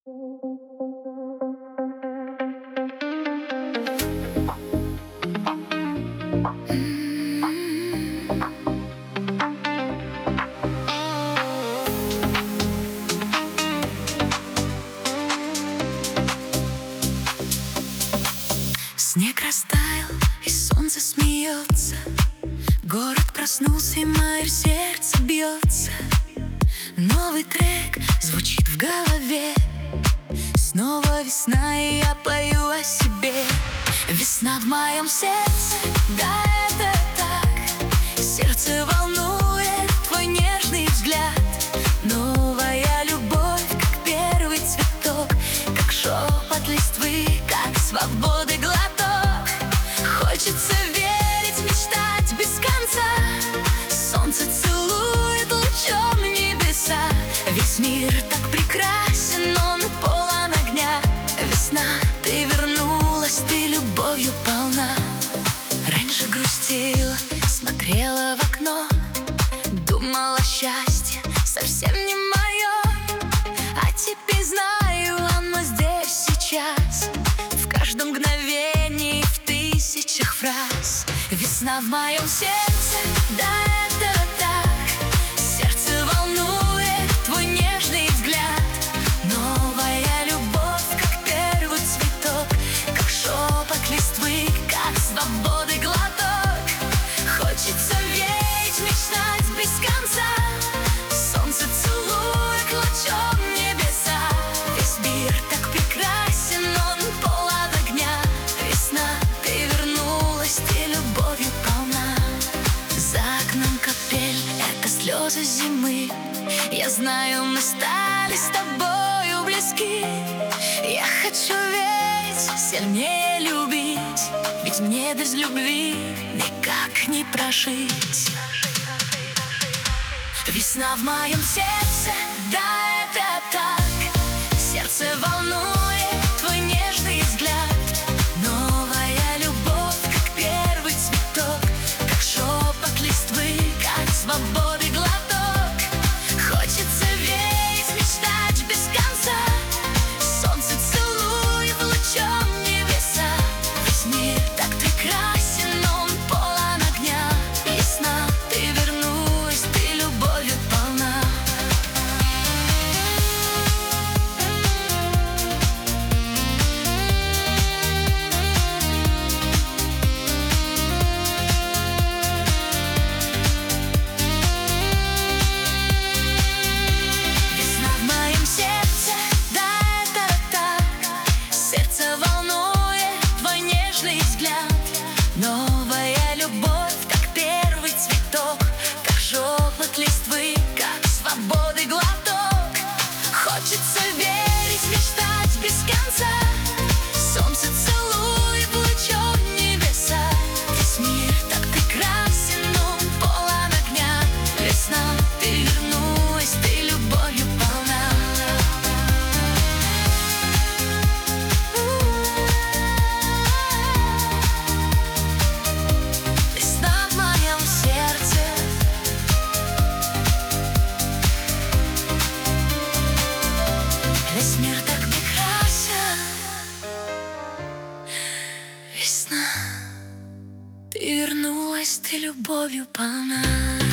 Снег растаял, и солнце смеется. Город проснулся, и мое сердце бьется. Новый трек звучит в голове. Снова весна, и я пою о себе. Весна в моем сердце, да, это так. Сердце волнует твой нежный взгляд. Новая любовь, как первый цветок, как шепот листвы, как свободы глоток. Хочется верить, мечтать без конца. Солнце целует лучом небеса. Весь мир так прекрасен, он полон огня. Весна, ты вернулась, ты любовью полна. Раньше грустила, смотрела в окно, думала, счастье совсем не мое. А теперь знаю, оно здесь сейчас, в каждом мгновении, в тысячах фраз. Весна в моем сердце, да, это так. Сердце волнует твой нежный взгляд. Новая любовь, как первый цветок, как шепот листвы, как свободы глоток. Хочется верить, мечтать без конца. Солнце целует лучом небеса. Весь мир так прекрасен, он полон огня. Весна, ты вернулась, ты любовью полна. За окном капель, это слезы зимы. Я знаю, мы стали с тобою близки. Я хочу верить, сильнее любить, ведь мне без любви никак не прожить. Весна в моем сердце, да, это так. Сердце волнует твой нежный взгляд. Новая любовь, как первый цветок, как шепот листвы, как свободы глоток. Хочется верить, мечтать без конца. Солнце целует лучом небеса. Весь мир так прекрасен, он полон огня. Весна, ты вернулась, ты любовью полна. Весна в моем сердце, да, это так. Сердце волнует твой нежный взгляд. Новая любовь, как первый цветок, как шепот листвы, как свободы глоток. Хочется верить, мечтать без конца. Солнце целует лучом небеса. Весь мир так прекрасен, он полон огня. Весна, ты вернулась, ты любовью полна. Весна в моем сердце. Весь мир так прекрасен. Весна, ты вернулась, ты любовью полна.